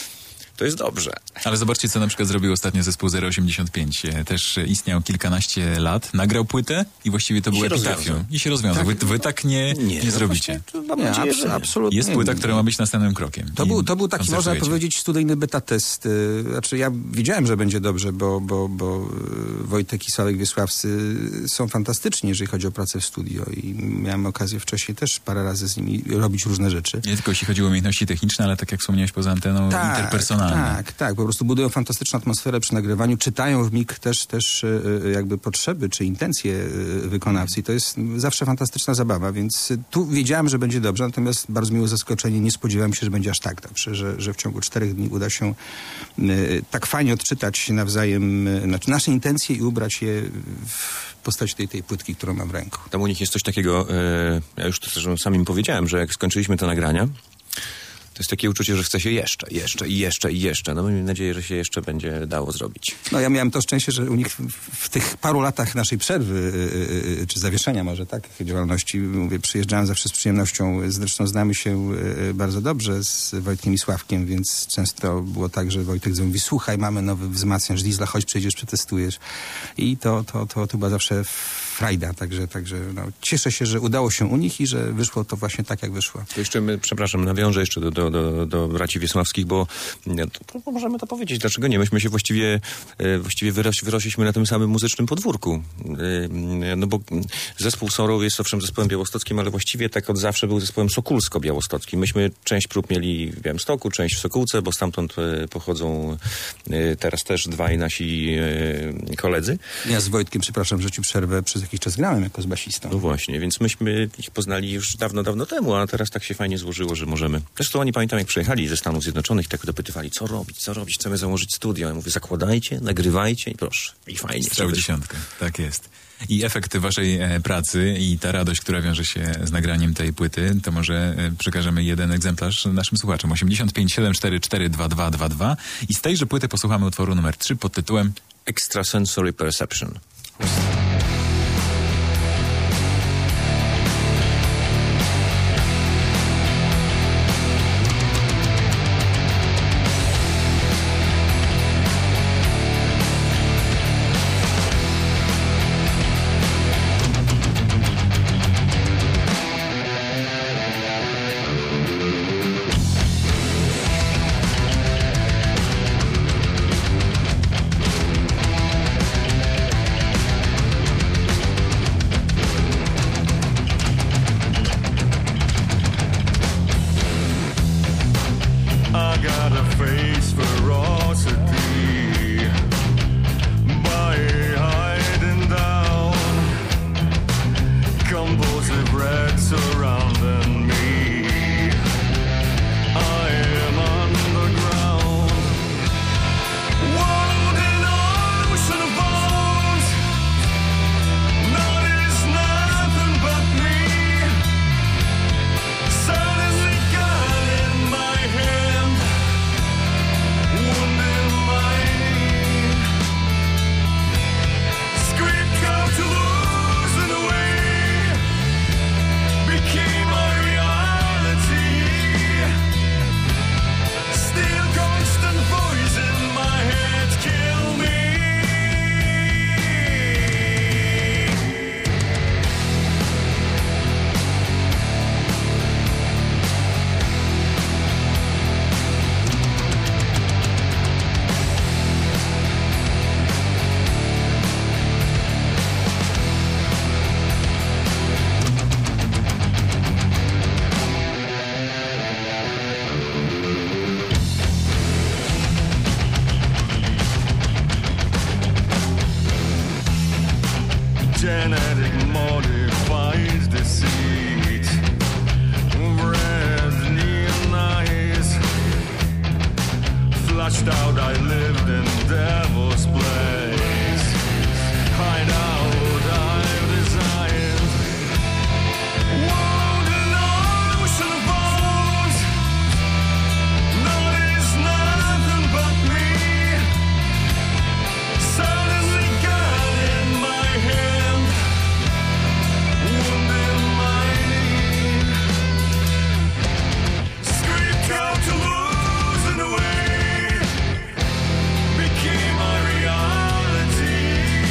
to jest dobrze. Ale zobaczcie, co na przykład zrobił ostatnio zespół zero osiemdziesiąt pięć. E, Też istniał kilkanaście lat, nagrał płytę i właściwie to I było się epitafium. rozwiązał. I się rozwiązał. Wy, wy tak nie, nie, no zrobicie. właśnie, to mam Nie, nadzieję, abs- że nie. absolutnie. Jest płyta, która ma być następnym krokiem. To I był, to był taki, można koncertujecie. powiedzieć, studyjny beta test. Y, Znaczy, ja wiedziałem, że będzie dobrze, bo, bo, bo y, Wojtek i Sławek Wiesławscy są fantastyczni, jeżeli chodzi o pracę w studio i miałem okazję wcześniej też parę razy z nimi robić różne rzeczy. Nie tylko jeśli chodzi o umiejętności techniczne, ale tak jak wspomniałeś poza anteną, interpersonalne. Tak, tak. Po prostu budują fantastyczną atmosferę przy nagrywaniu, czytają w mig też, też y, y, jakby potrzeby czy intencje y, wykonawcy i to jest zawsze fantastyczna zabawa, więc y, tu wiedziałem, że będzie dobrze, natomiast bardzo miłe zaskoczenie, nie spodziewałem się, że będzie aż tak dobrze, że, że w ciągu czterech dni uda się y, tak fajnie odczytać nawzajem y, znaczy nasze intencje i ubrać je w postaci tej, tej płytki, którą mam w ręku. Tam u nich jest coś takiego, e, ja już to też samim powiedziałem, że jak skończyliśmy te nagrania, to jest takie uczucie, że chce się jeszcze, jeszcze i jeszcze i jeszcze. No mam nadzieję, że się jeszcze będzie dało zrobić. No ja miałem to szczęście, że u nich w, w tych paru latach naszej przerwy, yy, yy, czy zawieszenia może, tak, działalności, mówię, przyjeżdżałem zawsze z przyjemnością. Zresztą znamy się yy, bardzo dobrze z Wojtkiem i Sławkiem, więc często było tak, że Wojtek mówi, słuchaj, mamy nowy wzmacniacz diesla, chodź, przejdziesz, przetestujesz. I to, to, to, to była zawsze frajda, także, także no, cieszę się, że udało się u nich i że wyszło to właśnie tak, jak wyszło. To jeszcze, my, przepraszam, nawiążę jeszcze do, do, do, do braci Wiesławskich, bo nie, to, to możemy to powiedzieć, dlaczego nie? Myśmy się właściwie, e, właściwie wyroś, wyrośliśmy na tym samym muzycznym podwórku. E, no bo zespół Sorrow jest owszem zespołem białostockim, ale właściwie tak od zawsze był zespołem sokulsko-białostockim. Myśmy część prób mieli w Białymstoku, część w Sokółce, bo stamtąd e, pochodzą e, teraz też dwaj nasi e, koledzy. Ja z Wojtkiem, przepraszam, że ci przerwę, przez jakiś czas grałem jako z basistą. No właśnie, więc myśmy ich poznali już dawno, dawno temu, a teraz tak się fajnie złożyło, że możemy. Zresztą oni, pamiętam, jak przyjechali ze Stanów Zjednoczonych, tak dopytywali, co robić, co robić, chcemy założyć studio. Ja mówię, zakładajcie, nagrywajcie i proszę. I fajnie. Strzał dziesiątkę, tak jest. I efekt waszej e, pracy i ta radość, która wiąże się z nagraniem tej płyty, to może e, przekażemy jeden egzemplarz naszym słuchaczom. osiemdziesiąt pięć siedem cztery cztery dwa dwa dwa dwa i z tejże płyty posłuchamy utworu numer trzy pod tytułem Extrasensory Perception. stretched out, I lived in devil's place. Hideout I've designed. Wound an ocean of bones. Notice nothing but me. Suddenly gun in my hand. Wound in my knee. Screamed out to lose and away. Became my reality.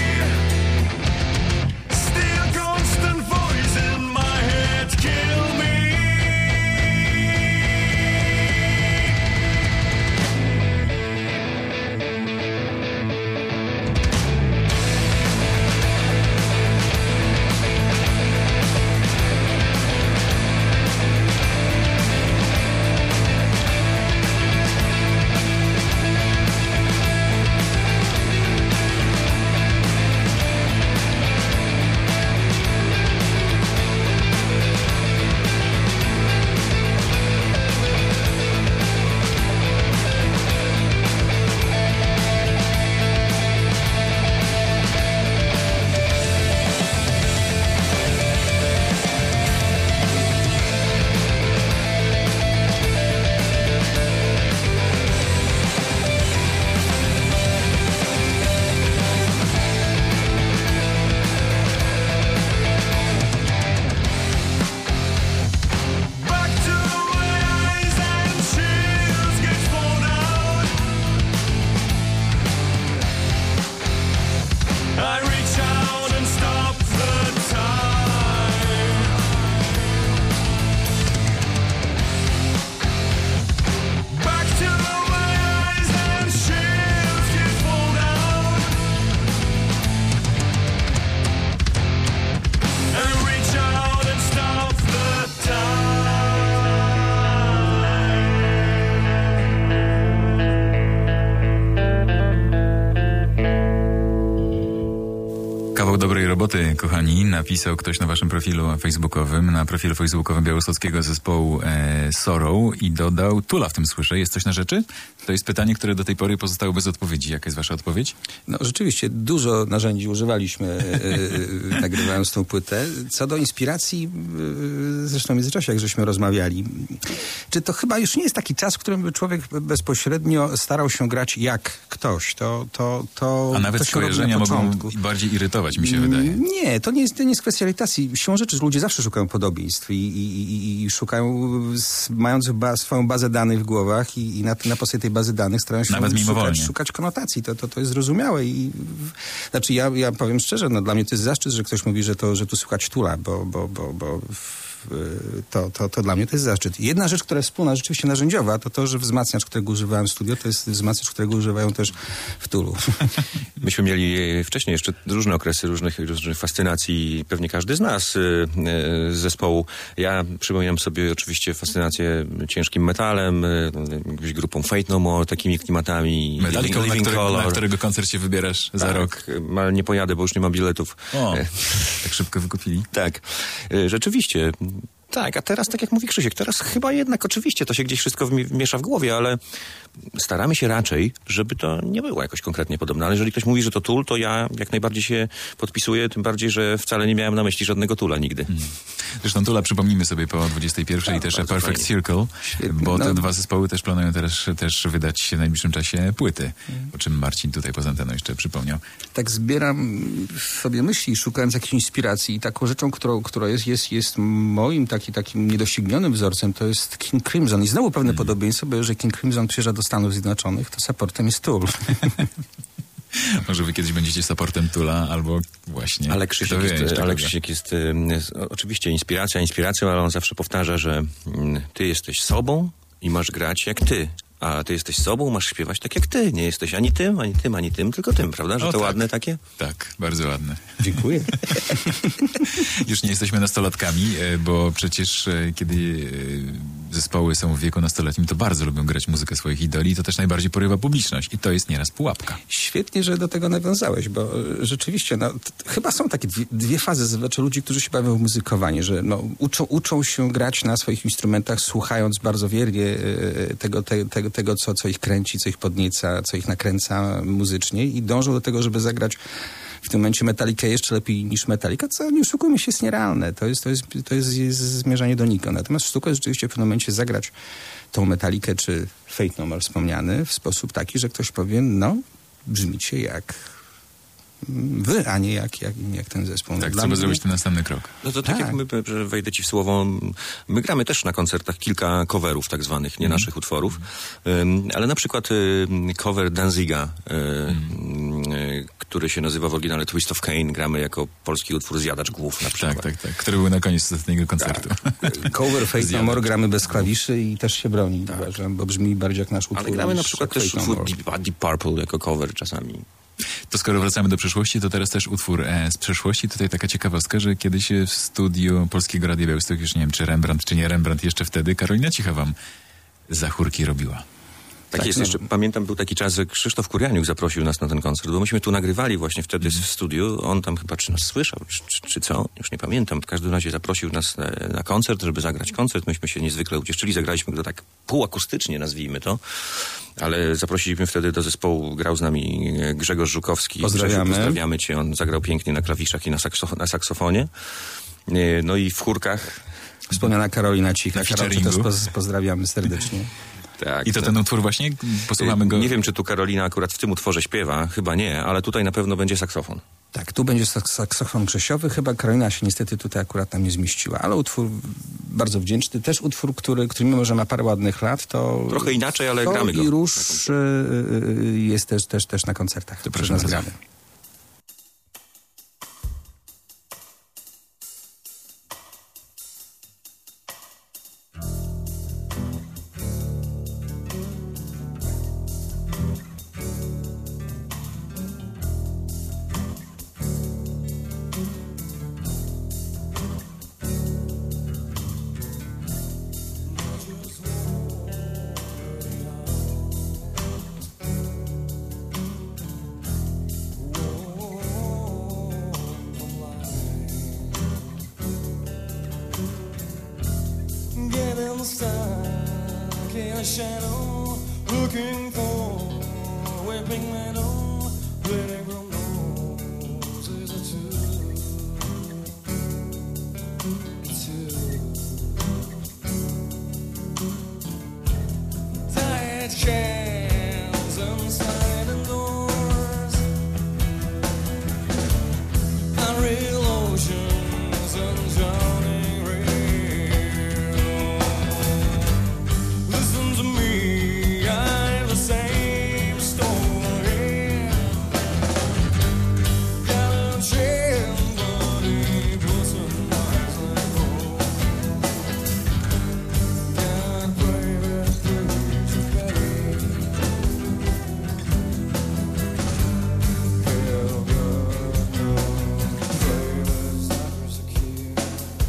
Still constant voice in my head, kill me. Back to my eyes and shields get pulled out. I reach out and stop the time. Back to my eyes and shields get pulled out. I reach out and stop the time. Kawał dobrej roboty, kochani, napisał ktoś na waszym profilu facebookowym, na profilu facebookowym białostockiego zespołu e, Sorrow i dodał, Tula w tym słyszę, jest coś na rzeczy? To jest pytanie, które do tej pory pozostało bez odpowiedzi. Jaka jest wasza odpowiedź? No rzeczywiście dużo narzędzi używaliśmy yy, nagrywając tą płytę. Co do inspiracji, yy, zresztą w międzyczasie, jak żeśmy rozmawiali, czy to chyba już nie jest taki czas, w którym by człowiek bezpośrednio starał się grać jak ktoś. To, to, to, A nawet to się robi skojarzenia na mogą początku. bardziej irytować, mi się wydaje. Nie, to nie jest, to nie jest kwestia irytacji. Siłą rzeczy, że ludzie zawsze szukają podobieństw i, i, i, i szukają, z, mając ba, swoją bazę danych w głowach i, i na, na podstawie tej bazy danych starają się Nawet szukać, mimowolnie. szukać konotacji. To, to, to jest zrozumiałe i w, znaczy ja, ja powiem szczerze, no dla mnie to jest zaszczyt, że ktoś mówi, że to, że tu słychać Tula, bo, bo, bo, bo w, to, to, to dla mnie to jest zaszczyt. Jedna rzecz, która jest wspólna, rzeczywiście narzędziowa, to to, że wzmacniacz, którego używałem w studio, to jest wzmacniacz, którego używają też w Tulu. Myśmy mieli wcześniej jeszcze różne okresy różnych, różnych fascynacji, pewnie każdy z nas y, y, z zespołu. Ja przypominam sobie oczywiście fascynację ciężkim metalem, y, jakąś grupą Fate No More, takimi klimatami. Metallica, na, Living który, Color. na którego koncert się wybierasz za tak, rok. Ale nie pojadę, bo już nie mam biletów. O, tak szybko wykupili. Tak, y, rzeczywiście. Tak, a teraz, tak jak mówi Krzysiek, teraz chyba jednak oczywiście to się gdzieś wszystko wmi- miesza w głowie, ale staramy się raczej, żeby to nie było jakoś konkretnie podobne. Ale jeżeli ktoś mówi, że to Tool, to ja jak najbardziej się podpisuję, tym bardziej, że wcale nie miałem na myśli żadnego Tula nigdy. Hmm. Zresztą Tula przypomnimy sobie po dwudziestej pierwszej i Tak, też bardzo Perfect fajnie. Circle, Świetnie, bo te no. dwa zespoły też planują też, też wydać w najbliższym czasie płyty, o czym Marcin tutaj poza anteną jeszcze przypomniał. Tak zbieram sobie myśli, szukając jakiejś inspiracji i taką rzeczą, którą, która jest, jest, jest moim taki, takim niedoścignionym wzorcem, to jest King Crimson. I znowu pewne podobieństwo, bo jeżeli King Crimson przyjeżdża do Stanów Zjednoczonych, to supportem jest Tool. Może wy kiedyś będziecie supportem Tula, albo właśnie... Ale Krzysiek, kto wie, jest, jeszcze ale kogo. Krzysiek jest, ym, jest oczywiście inspiracja, inspiracją, ale on zawsze powtarza, że ym, ty jesteś sobą i masz grać jak ty. A ty jesteś sobą, masz śpiewać tak jak ty. Nie jesteś ani tym, ani tym, ani tym, tylko tym, prawda? Że O, to tak. ładne takie? Tak, bardzo ładne. Dziękuję. Już nie jesteśmy nastolatkami, e, bo przecież e, kiedy e, zespoły są w wieku nastoletnim, to bardzo lubią grać muzykę swoich idoli i to też najbardziej porywa publiczność. I to jest nieraz pułapka. Świetnie, że do tego nawiązałeś, bo e, rzeczywiście, no, t- chyba są takie dwie, dwie fazy zwyczajne ludzi, którzy się bawią w muzykowanie, że no, uczą, uczą się grać na swoich instrumentach, słuchając bardzo wiernie e, tego, te, tego, tego co, co ich kręci, co ich podnieca, co ich nakręca muzycznie i dążą do tego, żeby zagrać w tym momencie Metallicę jeszcze lepiej niż Metallica, co nie oszukujmy się, jest nierealne. To jest, to jest, to jest, jest zmierzanie do nikąd. Natomiast sztuka jest rzeczywiście w pewnym momencie zagrać tą Metallicę czy Fate No More wspomniany w sposób taki, że ktoś powie, no, brzmicie jak wy, a nie jak, jak, jak ten zespół. Tak, Dla trzeba mnie... zrobić ten następny krok. No to tak, Tak. jak my, że wejdę ci w słowo, my gramy też na koncertach kilka coverów tak zwanych, nie Mm. naszych utworów, um, ale na przykład um, cover Danziga, um, y, który się nazywa w oryginale Twist of Cain, gramy jako polski utwór Zjadacz Głów na przykład. Tak, tak, tak. Który był na koniec ostatniego koncertu. Cover Fate No Zjadacz. More gramy bez klawiszy i też się broni, uważam, bo brzmi bardziej jak nasz utwór. Ale gramy na niż przykład Fate też No utwór More. Deep, Deep Purple jako cover czasami. To skoro wracamy do przeszłości, to teraz też utwór e, z przeszłości. Tutaj taka ciekawostka, że kiedyś w studiu Polskiego Radia Białystok, już nie wiem, czy Rembrandt, czy nie Rembrandt, jeszcze wtedy Karolina Cicha wam zachórki robiła. Tak, Tak, jest no. jeszcze, pamiętam, był taki czas, że Krzysztof Kurianiuk zaprosił nas na ten koncert, bo myśmy tu nagrywali właśnie wtedy w studiu, on tam chyba czy nas słyszał, czy, czy, czy co, już nie pamiętam, w każdym razie zaprosił nas na, na koncert, żeby zagrać koncert, myśmy się niezwykle ucieszyli, zagraliśmy go tak półakustycznie, nazwijmy to, ale zaprosiliśmy wtedy do zespołu, grał z nami Grzegorz Żukowski. Pozdrawiamy. Grzesiu, pozdrawiamy cię, on zagrał pięknie na klawiszach i na, sakso, na saksofonie, no i w chórkach. Wspomniana Karolina Cicha. Na Karolce też featuringu. poz, pozdrawiamy serdecznie. Tak, I to tak. ten utwór właśnie? Posłuchamy go. Nie wiem, czy tu Karolina akurat w tym utworze śpiewa, chyba nie, ale tutaj na pewno będzie saksofon. Tak, tu będzie saks- saksofon Grzesiowy, chyba Karolina się niestety tutaj akurat tam nie zmieściła, ale utwór bardzo wdzięczny, też utwór, który, który mimo, że ma parę ładnych lat, to... Trochę inaczej, ale to gramy go. i Róż y, y, jest też, też, też na koncertach, to proszę przez nas bardzo. gramy. Getting stuck in a shadow, looking for a whipping meadow, bleeding from noses or two. Two. Tired chairs and sliding doors, unreal oceans and drowning rain. Listen to me, I have the same story. Got a chill body, pushing miles and more. Got private blues to pay. Hell, God, no, private stockers are killed.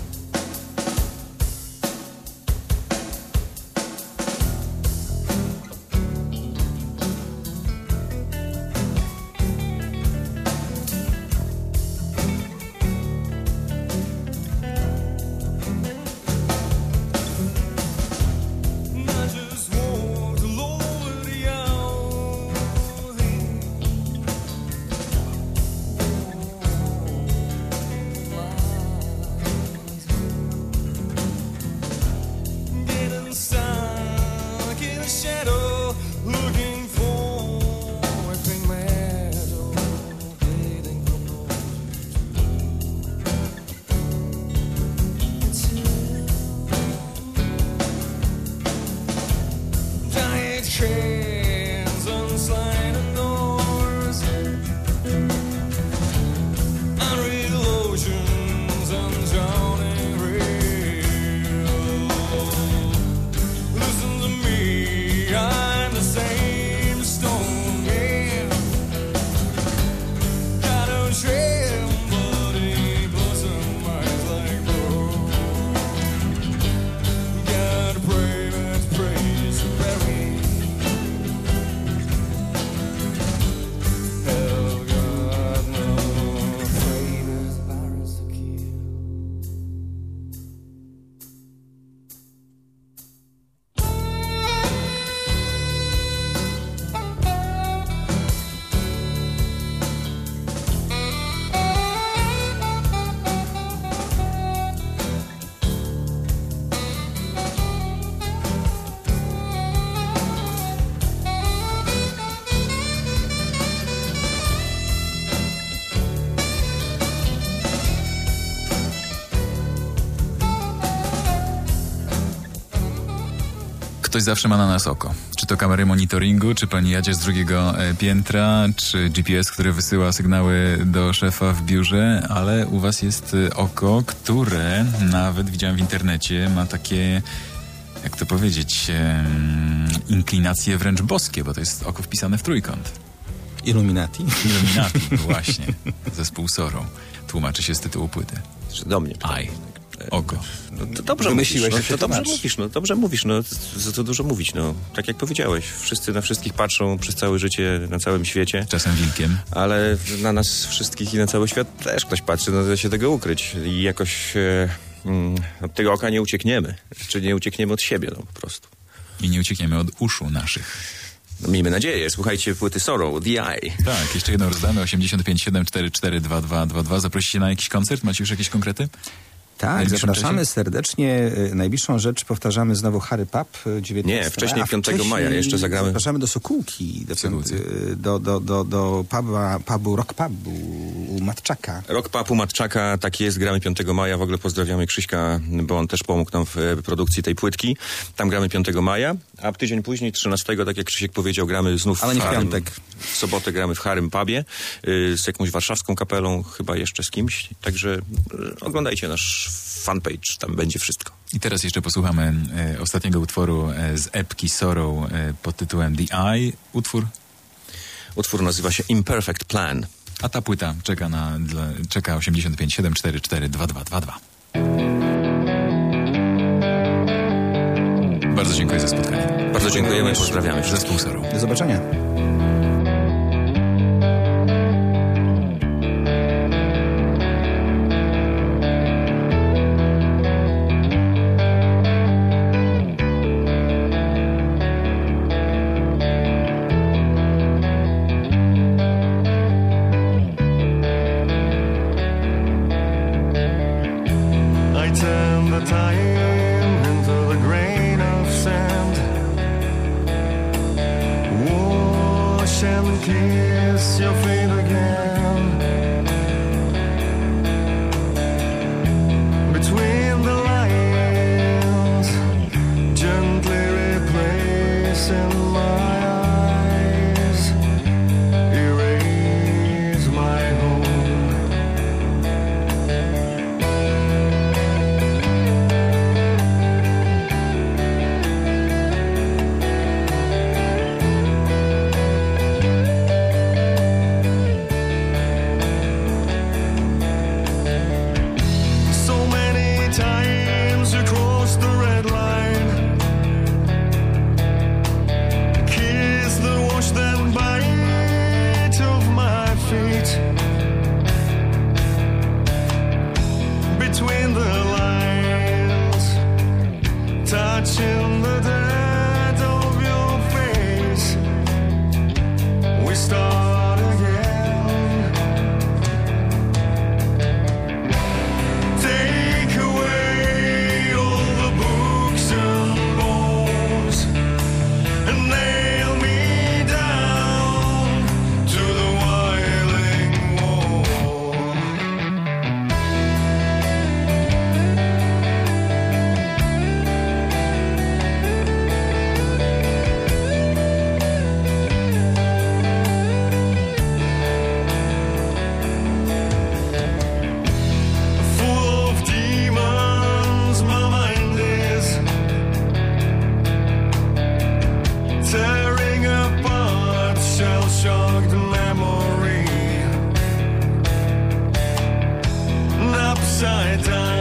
I just want to lower the Getting stuck in the shadow, looking for a pink meadow, bleeding from giant chains and sliding doors, unreal oceans and drowning rain. Listen to me, I'm the same stone man. Got a trail body, blossom eyes like gold. Gotta pray. Ktoś zawsze ma na nas oko. Czy to kamery monitoringu, czy pani jadzie z drugiego e, piętra, czy G P S, który wysyła sygnały do szefa w biurze, ale u was jest e, oko, które nawet widziałem w internecie, ma takie, jak to powiedzieć, e, inklinacje wręcz boskie, bo to jest oko wpisane w trójkąt. Illuminati. Illuminati, właśnie. Zespół Sorrow. Tłumaczy się z tytułu płyty. Do mnie. Aj. Oko. No, to dobrze Wymyśliłeś, mówisz, że no, się to dobrze tłumaczy. mówisz, no dobrze mówisz, no za to dużo mówić, no. Tak jak powiedziałeś, wszyscy na wszystkich patrzą przez całe życie na całym świecie, Czasem wilkiem. ale na nas wszystkich i na cały świat też ktoś patrzy, no da się tego ukryć i jakoś e, mm, od tego oka nie uciekniemy, czy nie uciekniemy od siebie, no po prostu. I nie uciekniemy od uszu naszych. No, miejmy nadzieję, słuchajcie płyty Sorrow, The Eye. Tak, jeszcze jedną rozdamy, osiemdziesiąt pięć siedem cztery cztery dwa dwa dwa dwa. Zaprosicie na jakiś koncert? Macie już jakieś konkrety? Tak, najbliższym zapraszamy czasie? serdecznie. Y, Najbliższą rzecz powtarzamy znowu Harry Pub y, dziewiętnastego Nie, wcześniej a piątego maja jeszcze zagramy. Zapraszamy do Sokółki, do, Sokółce. y, do, do, do, do puba, pubu, rock pubu u Matczaka. Rok Papu Matczaka, tak jest, gramy piątego maja. W ogóle pozdrawiamy Krzyśka, bo on też pomógł nam w e, produkcji tej płytki. Tam gramy piątego maja, a tydzień później, trzynastego, tak jak Krzysiek powiedział, gramy znów Ale nie w Harym- piątek. W sobotę gramy w Harym Pubie y, z jakąś warszawską kapelą, chyba jeszcze z kimś. Także y, oglądajcie nasz fanpage, tam będzie wszystko. I teraz jeszcze posłuchamy e, ostatniego utworu e, z epki Sorrow e, pod tytułem The Eye. Utwór, Utwór nazywa się Imperfect Plan. a ta płyta czeka na dla, czeka osiemdziesiąt pięć siedem cztery cztery dwa dwa dwa dwa. Bardzo dziękuję za spotkanie. Bardzo dziękujemy, pozdrawiamy wszystkich. Zespół Sorrow. Do zobaczenia. I turn the time into the grain of sand. Wash and kiss your feet again. Between the lines, gently replacing my eyes. Erase my home. So many times you crossed the red line. Kiss the wash then bite of my feet. Between the lines, touching the dirt of your face. We start again. Take away all the books and bones and nail me down to the wailing wall. Full of demons, my mind is tearing apart shell-shocked memory. Upside down.